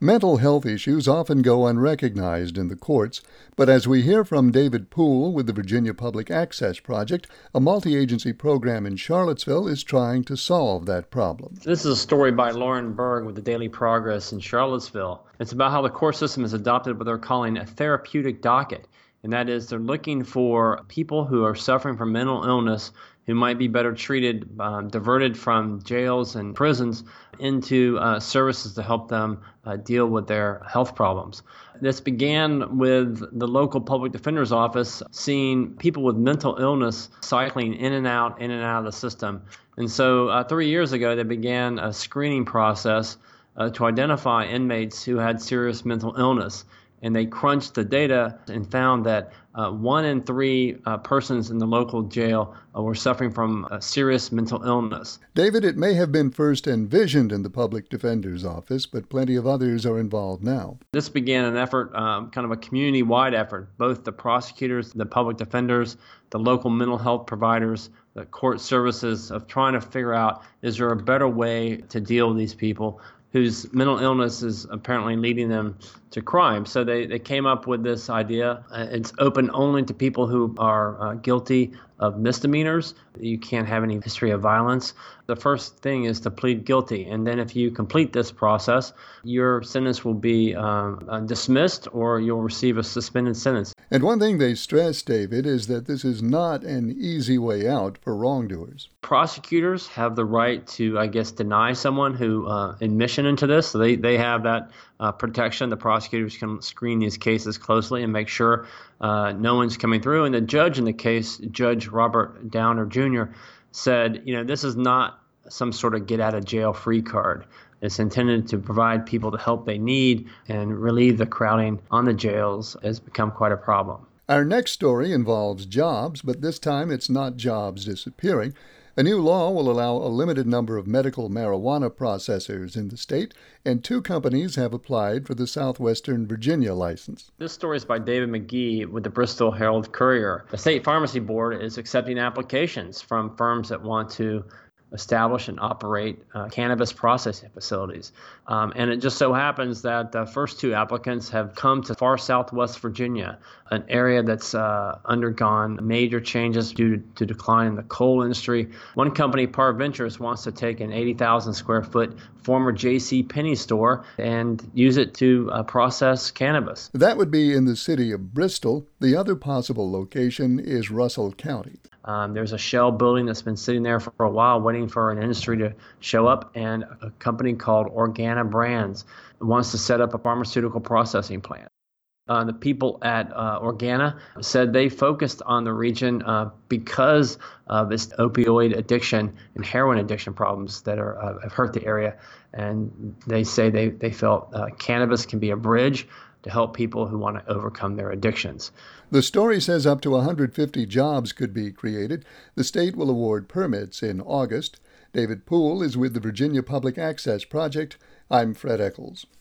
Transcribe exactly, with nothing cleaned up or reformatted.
Mental health issues often go unrecognized in the courts, but as we hear from David Poole with the Virginia Public Access Project, a multi-agency program in Charlottesville is trying to solve that problem. This is a story by Lauren Berg with the Daily Progress in Charlottesville. It's about how the court system has adopted what they're calling a therapeutic docket, and that is they're looking for people who are suffering from mental illness who might be better treated, um, diverted from jails and prisons into uh, services to help them uh, deal with their health problems. This began with the local public defender's office seeing people with mental illness cycling in and out, in and out of the system. And so uh, three years ago, they began a screening process uh, to identify inmates who had serious mental illness. And they crunched the data and found that uh, one in three uh, persons in the local jail uh, were suffering from a serious mental illness. David, it may have been first envisioned in the public defender's office, but plenty of others are involved now. This began an effort, um, kind of a community-wide effort. Both the prosecutors, the public defenders, the local mental health providers, the court services, of trying to figure out, is there a better way to deal with these people whose mental illness is apparently leading them to crime. So they, they came up with this idea. Uh, it's open only to people who are uh, guilty of misdemeanors. You can't have any history of violence. The first thing is to plead guilty. And then if you complete this process, your sentence will be um, uh, dismissed or you'll receive a suspended sentence. And one thing they stress, David, is that this is not an easy way out for wrongdoers. Prosecutors have the right to, I guess, deny someone who uh, admission into this. So they, they have that uh, protection. The prosecutors can screen these cases closely and make sure uh, no one's coming through. And the judge in the case, Judge Robert Downer Junior, said, you know, this is not some sort of get-out-of-jail-free card. It's intended to provide people the help they need and relieve the crowding on the jails has become quite a problem. Our next story involves jobs, but this time it's not jobs disappearing. A new law will allow a limited number of medical marijuana processors in the state, and two companies have applied for the Southwestern Virginia license. This story is by David McGee with the Bristol Herald Courier. The State Pharmacy Board is accepting applications from firms that want to establish and operate uh, cannabis processing facilities. Um, and it just so happens that the first two applicants have come to far southwest Virginia, an area that's uh, undergone major changes due to, to decline in the coal industry. One company, Par Ventures, wants to take an eighty thousand square foot former J C. Penney store and use it to uh, process cannabis. That would be in the city of Bristol. The other possible location is Russell County. Um, there's a shell building that's been sitting there for a while waiting for an industry to show up, and a company called Organa Brands wants to set up a pharmaceutical processing plant. Uh, the people at uh, Organa said they focused on the region uh, because of its opioid addiction and heroin addiction problems that are uh, have hurt the area. And they say they, they felt uh, cannabis can be a bridge to help people who want to overcome their addictions. The story says up to one hundred fifty jobs could be created. The state will award permits in August. David Poole is with the Virginia Public Access Project. I'm Fred Eccles.